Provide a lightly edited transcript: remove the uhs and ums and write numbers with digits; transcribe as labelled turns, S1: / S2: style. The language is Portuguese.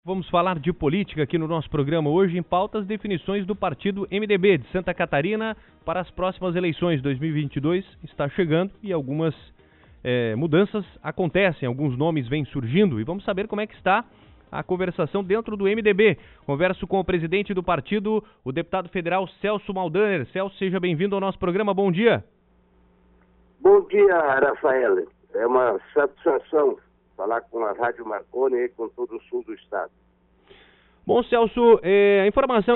S1: Vamos falar de política aqui no nosso programa hoje, em pauta as definições do partido MDB de Santa Catarina para as próximas eleições. 2022 está chegando e algumas mudanças acontecem, alguns nomes vêm surgindo e vamos saber como é que está a conversação dentro do MDB. Converso com o presidente do partido, o deputado federal Celso Maldaner. Celso, seja bem-vindo ao nosso programa, bom dia.
S2: Bom dia, Rafael. É uma satisfação falar com a Rádio Marconi e com todo o sul do estado.
S1: Bom, Celso, a informação